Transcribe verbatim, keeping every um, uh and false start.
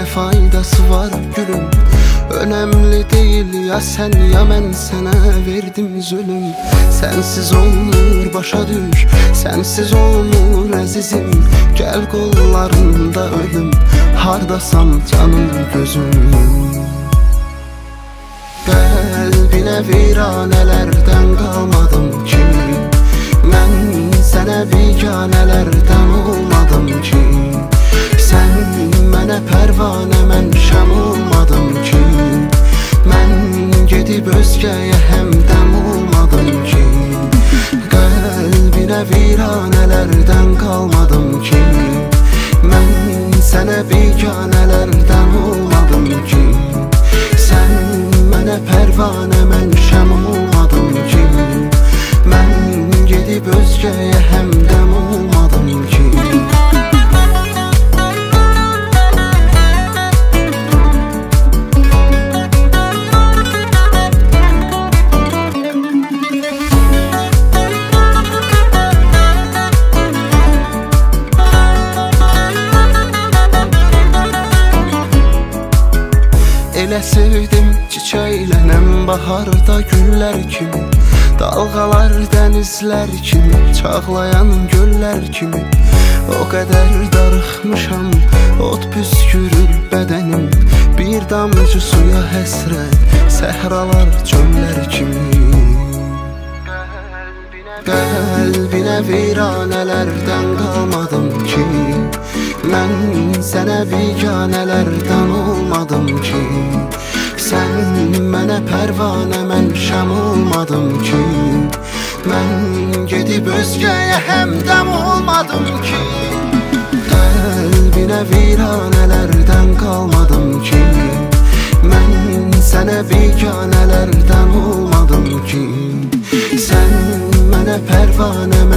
faydası var gülüm? Önemli değil ya sen ya mən sənə verdim zulüm. Sensiz olmur başa düş, sensiz olmur əzizim. Gəl qollarında ölüm, hardasan canım gözüm. Qəlbinə viranələrdən qalmadım ki, mən sənə biganələrdən olmadım ki. Sən mənə pərvanə, mən şəm olmadım ki. Mən gedib özgəyə həmdəm olmadım ki. Qəlbinə viranələrdən qalmadım ki, mən sənə biganələrdən olmadım ki. Sən mənə pərvanə, mən şəm olmadım ki. Mən gedib özgəyə həmdəm olmadım ki. Elə sevdim çiçəklənəm baharda güllər kimi. Dalğalar dənizlər kimi, çağlayan göllər kimi. O qədər darıxmışam, ot püskürür bədənim. Bir damcı suya həsrət, səhralar çöllər kimi. Qəlbinə viranələrdən qalmadım ki, mən sənə biganələrdən olmadım ki. Sən mənə pərvanə, mən şəm olmadım ki. Mən gedib özgəyə həmdəm olmadım ki. Qəlbinə viranələrdən qalmadım ki, mən sənə biganələrdən olmadım ki. Sən mənə pərvanə,